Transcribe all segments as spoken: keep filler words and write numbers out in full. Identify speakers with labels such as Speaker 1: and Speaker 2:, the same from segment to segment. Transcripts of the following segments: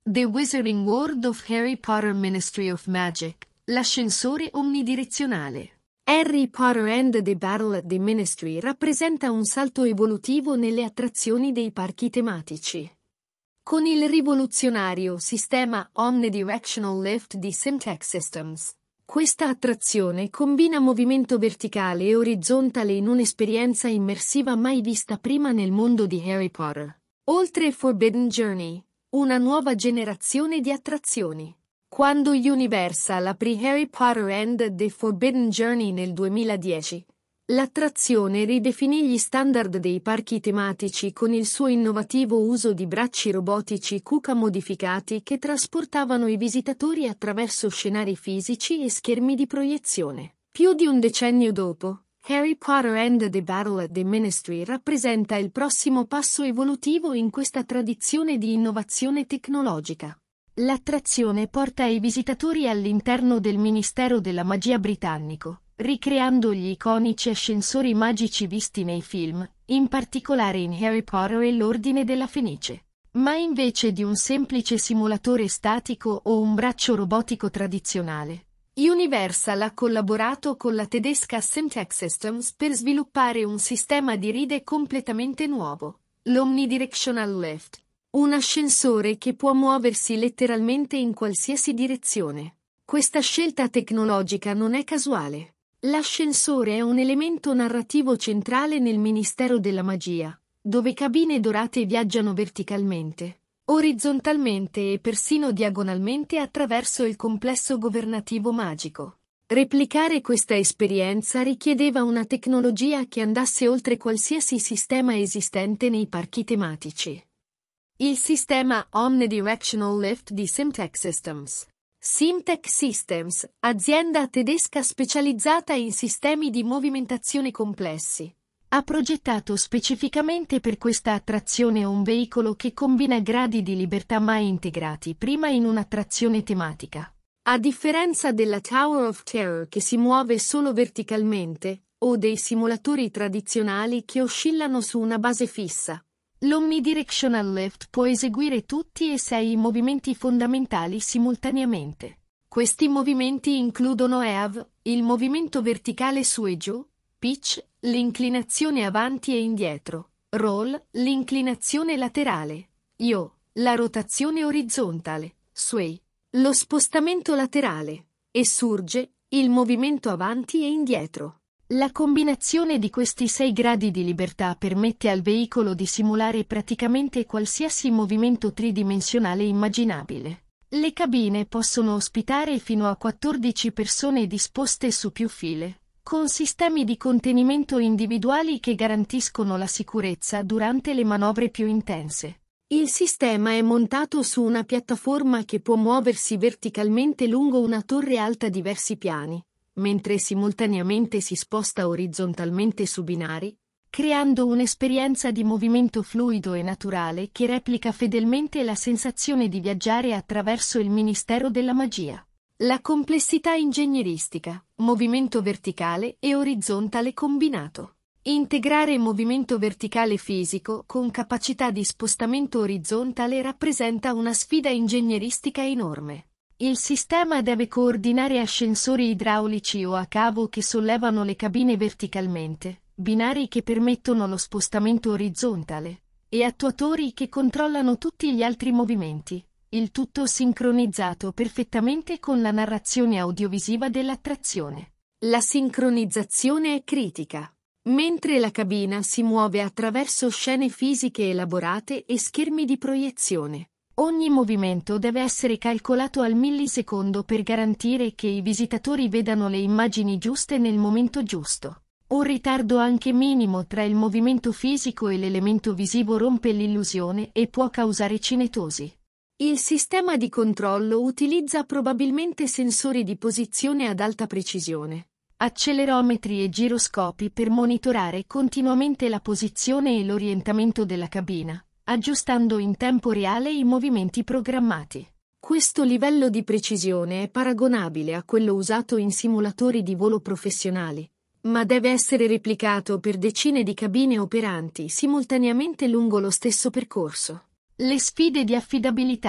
Speaker 1: The Wizarding World of Harry Potter Ministry of Magic, l'ascensore omnidirezionale. Harry Potter and the Battle at the Ministry rappresenta un salto evolutivo nelle attrazioni dei parchi tematici. Con il rivoluzionario sistema Omnidirectional Lift di Simtek Systems, questa attrazione combina movimento verticale e orizzontale in un'esperienza immersiva mai vista prima nel mondo di Harry Potter. Oltre Forbidden Journey, una nuova generazione di attrazioni. Quando Universal aprì Harry Potter and the Forbidden Journey nel duemiladieci, l'attrazione ridefinì gli standard dei parchi tematici con il suo innovativo uso di bracci robotici Kuka modificati che trasportavano i visitatori attraverso scenari fisici e schermi di proiezione. Più di un decennio dopo, Harry Potter and the Battle at the Ministry rappresenta il prossimo passo evolutivo in questa tradizione di innovazione tecnologica. L'attrazione porta i visitatori all'interno del Ministero della Magia britannico, ricreando gli iconici ascensori magici visti nei film, in particolare in Harry Potter e l'Ordine della Fenice. Ma invece di un semplice simulatore statico o un braccio robotico tradizionale, Universal ha collaborato con la tedesca Simtek Systems per sviluppare un sistema di ride completamente nuovo, l'Omnidirectional Lift, un ascensore che può muoversi letteralmente in qualsiasi direzione. Questa scelta tecnologica non è casuale. L'ascensore è un elemento narrativo centrale nel Ministero della Magia, dove cabine dorate viaggiano verticalmente, orizzontalmente e persino diagonalmente attraverso il complesso governativo magico. Replicare questa esperienza richiedeva una tecnologia che andasse oltre qualsiasi sistema esistente nei parchi tematici. Il sistema Omnidirectional Lift di Simtek Systems. Simtek Systems, azienda tedesca specializzata in sistemi di movimentazione complessi, ha progettato specificamente per questa attrazione un veicolo che combina gradi di libertà mai integrati prima in un'attrazione tematica. A differenza della Tower of Terror che si muove solo verticalmente, o dei simulatori tradizionali che oscillano su una base fissa, l'Omnidirectional Lift può eseguire tutti e sei i movimenti fondamentali simultaneamente. Questi movimenti includono E A V, il movimento verticale su e giù, Pitch, l'inclinazione avanti e indietro, Roll, l'inclinazione laterale, Yaw, la rotazione orizzontale, Sway, lo spostamento laterale, e Surge, il movimento avanti e indietro. La combinazione di questi sei gradi di libertà permette al veicolo di simulare praticamente qualsiasi movimento tridimensionale immaginabile. Le cabine possono ospitare fino a quattordici persone disposte su più file, con sistemi di contenimento individuali che garantiscono la sicurezza durante le manovre più intense. Il sistema è montato su una piattaforma che può muoversi verticalmente lungo una torre alta diversi piani, mentre simultaneamente si sposta orizzontalmente su binari, creando un'esperienza di movimento fluido e naturale che replica fedelmente la sensazione di viaggiare attraverso il Ministero della Magia. La complessità ingegneristica, movimento verticale e orizzontale combinato. Integrare movimento verticale fisico con capacità di spostamento orizzontale rappresenta una sfida ingegneristica enorme. Il sistema deve coordinare ascensori idraulici o a cavo che sollevano le cabine verticalmente, binari che permettono lo spostamento orizzontale, e attuatori che controllano tutti gli altri movimenti, il tutto sincronizzato perfettamente con la narrazione audiovisiva dell'attrazione. La sincronizzazione è critica. Mentre la cabina si muove attraverso scene fisiche elaborate e schermi di proiezione, ogni movimento deve essere calcolato al millisecondo per garantire che i visitatori vedano le immagini giuste nel momento giusto. Un ritardo anche minimo tra il movimento fisico e l'elemento visivo rompe l'illusione e può causare cinetosi. Il sistema di controllo utilizza probabilmente sensori di posizione ad alta precisione, accelerometri e giroscopi per monitorare continuamente la posizione e l'orientamento della cabina, aggiustando in tempo reale i movimenti programmati. Questo livello di precisione è paragonabile a quello usato in simulatori di volo professionali, ma deve essere replicato per decine di cabine operanti simultaneamente lungo lo stesso percorso. Le sfide di affidabilità.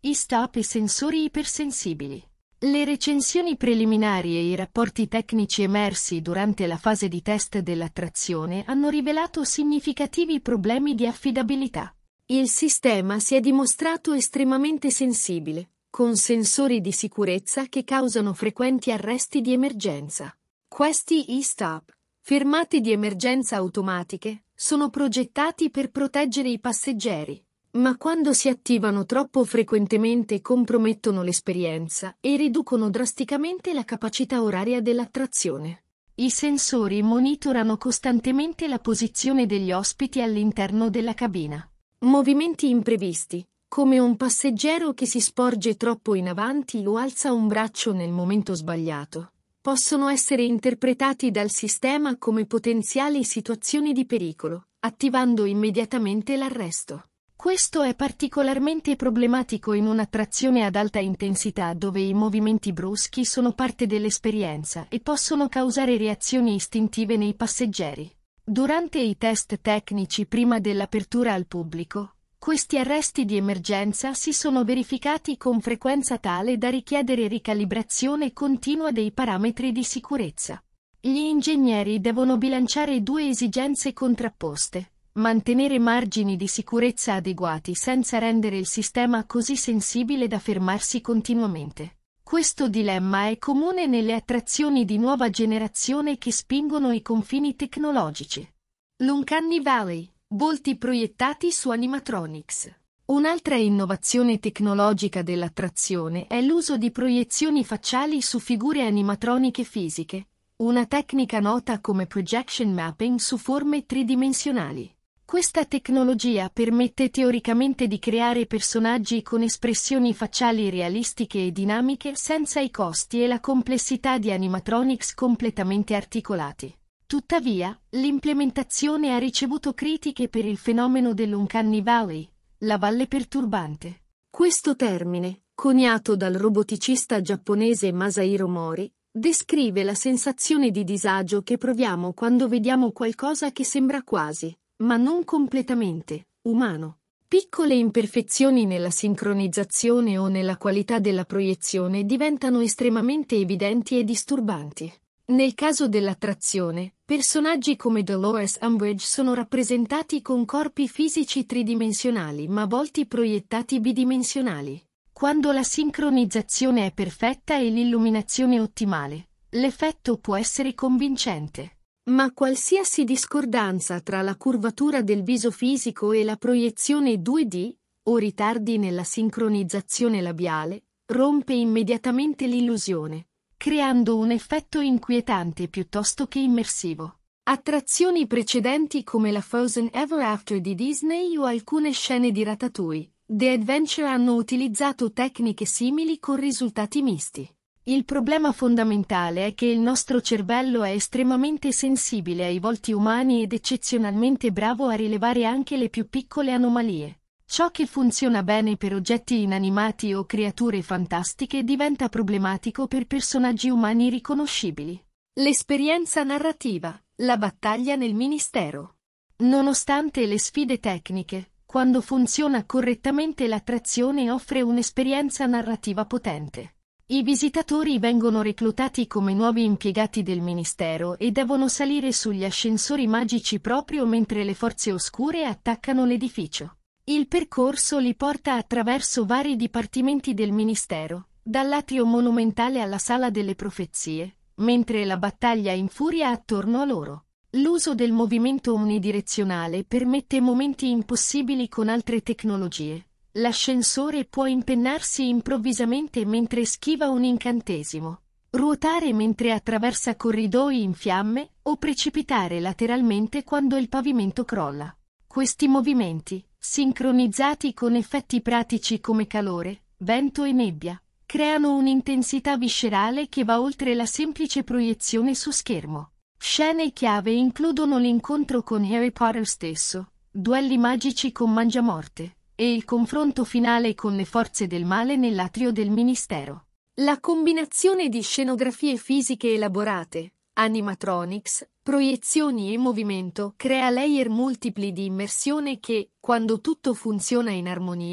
Speaker 1: e-stop e sensori ipersensibili. Le recensioni preliminari e i rapporti tecnici emersi durante la fase di test dell'attrazione hanno rivelato significativi problemi di affidabilità. Il sistema si è dimostrato estremamente sensibile, con sensori di sicurezza che causano frequenti arresti di emergenza. Questi e-stop, fermate di emergenza automatiche, sono progettati per proteggere i passeggeri, ma quando si attivano troppo frequentemente compromettono l'esperienza e riducono drasticamente la capacità oraria dell'attrazione. I sensori monitorano costantemente la posizione degli ospiti all'interno della cabina. Movimenti imprevisti, come un passeggero che si sporge troppo in avanti o alza un braccio nel momento sbagliato, possono essere interpretati dal sistema come potenziali situazioni di pericolo, attivando immediatamente l'arresto. Questo è particolarmente problematico in un'attrazione ad alta intensità dove i movimenti bruschi sono parte dell'esperienza e possono causare reazioni istintive nei passeggeri. Durante i test tecnici prima dell'apertura al pubblico, questi arresti di emergenza si sono verificati con frequenza tale da richiedere ricalibrazione continua dei parametri di sicurezza. Gli ingegneri devono bilanciare due esigenze contrapposte: mantenere margini di sicurezza adeguati senza rendere il sistema così sensibile da fermarsi continuamente. Questo dilemma è comune nelle attrazioni di nuova generazione che spingono i confini tecnologici. L'Uncanny Valley, volti proiettati su animatronics. Un'altra innovazione tecnologica dell'attrazione è l'uso di proiezioni facciali su figure animatroniche fisiche, una tecnica nota come projection mapping su forme tridimensionali. Questa tecnologia permette teoricamente di creare personaggi con espressioni facciali realistiche e dinamiche senza i costi e la complessità di animatronics completamente articolati. Tuttavia, l'implementazione ha ricevuto critiche per il fenomeno dell'Uncanny Valley, la valle perturbante. Questo termine, coniato dal roboticista giapponese Masahiro Mori, descrive la sensazione di disagio che proviamo quando vediamo qualcosa che sembra quasi, ma non completamente, umano. Piccole imperfezioni nella sincronizzazione o nella qualità della proiezione diventano estremamente evidenti e disturbanti. Nel caso dell'attrazione, personaggi come Dolores Umbridge sono rappresentati con corpi fisici tridimensionali ma volti proiettati bidimensionali. Quando la sincronizzazione è perfetta e l'illuminazione ottimale, l'effetto può essere convincente. Ma qualsiasi discordanza tra la curvatura del viso fisico e la proiezione due D, o ritardi nella sincronizzazione labiale, rompe immediatamente l'illusione, creando un effetto inquietante piuttosto che immersivo. Attrazioni precedenti come la Frozen Ever After di Disney o alcune scene di Ratatouille, The Adventure hanno utilizzato tecniche simili con risultati misti. Il problema fondamentale è che il nostro cervello è estremamente sensibile ai volti umani ed eccezionalmente bravo a rilevare anche le più piccole anomalie. Ciò che funziona bene per oggetti inanimati o creature fantastiche diventa problematico per personaggi umani riconoscibili. L'esperienza narrativa, la battaglia nel ministero. Nonostante le sfide tecniche, quando funziona correttamente l'attrazione offre un'esperienza narrativa potente. I visitatori vengono reclutati come nuovi impiegati del ministero e devono salire sugli ascensori magici proprio mentre le forze oscure attaccano l'edificio. Il percorso li porta attraverso vari dipartimenti del ministero, dall'atrio monumentale alla sala delle profezie, mentre la battaglia infuria attorno a loro. L'uso del movimento omnidirezionale permette momenti impossibili con altre tecnologie. L'ascensore può impennarsi improvvisamente mentre schiva un incantesimo, ruotare mentre attraversa corridoi in fiamme o precipitare lateralmente quando il pavimento crolla. Questi movimenti, sincronizzati con effetti pratici come calore, vento e nebbia, creano un'intensità viscerale che va oltre la semplice proiezione su schermo. Scene chiave includono l'incontro con Harry Potter stesso, duelli magici con Mangiamorte, e il confronto finale con le forze del male nell'atrio del ministero. La combinazione di scenografie fisiche elaborate, animatronics, proiezioni e movimento crea layer multipli di immersione che, quando tutto funziona in armonia,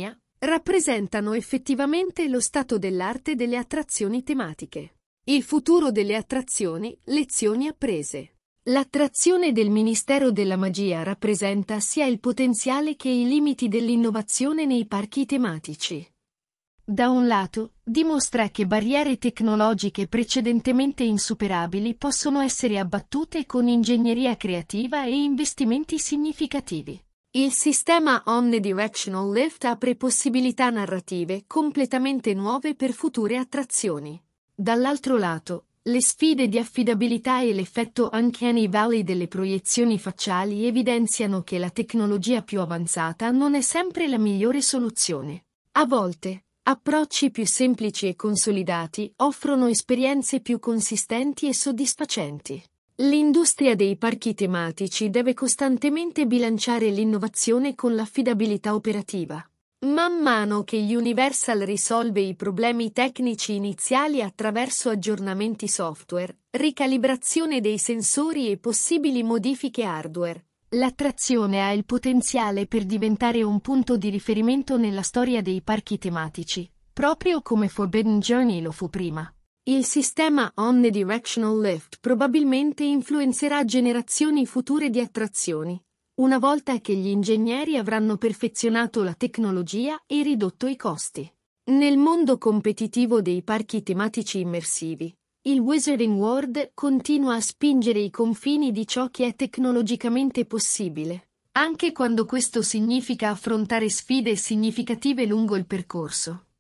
Speaker 1: rappresentano effettivamente lo stato dell'arte delle attrazioni tematiche. Il futuro delle attrazioni, lezioni apprese. L'attrazione del Ministero della Magia rappresenta sia il potenziale che i limiti dell'innovazione nei parchi tematici. Da un lato, dimostra che barriere tecnologiche precedentemente insuperabili possono essere abbattute con ingegneria creativa e investimenti significativi. Il sistema Omnidirectional Lift apre possibilità narrative completamente nuove per future attrazioni. Dall'altro lato, le sfide di affidabilità e l'effetto Uncanny Valley delle proiezioni facciali evidenziano che la tecnologia più avanzata non è sempre la migliore soluzione. A volte, approcci più semplici e consolidati offrono esperienze più consistenti e soddisfacenti. L'industria dei parchi tematici deve costantemente bilanciare l'innovazione con l'affidabilità operativa. Man mano che Universal risolve i problemi tecnici iniziali attraverso aggiornamenti software, ricalibrazione dei sensori e possibili modifiche hardware, l'attrazione ha il potenziale per diventare un punto di riferimento nella storia dei parchi tematici, proprio come Forbidden Journey lo fu prima. Il sistema Omnidirectional Lift probabilmente influenzerà generazioni future di attrazioni, una volta che gli ingegneri avranno perfezionato la tecnologia e ridotto i costi. Nel mondo competitivo dei parchi tematici immersivi, il Wizarding World continua a spingere i confini di ciò che è tecnologicamente possibile, anche quando questo significa affrontare sfide significative lungo il percorso.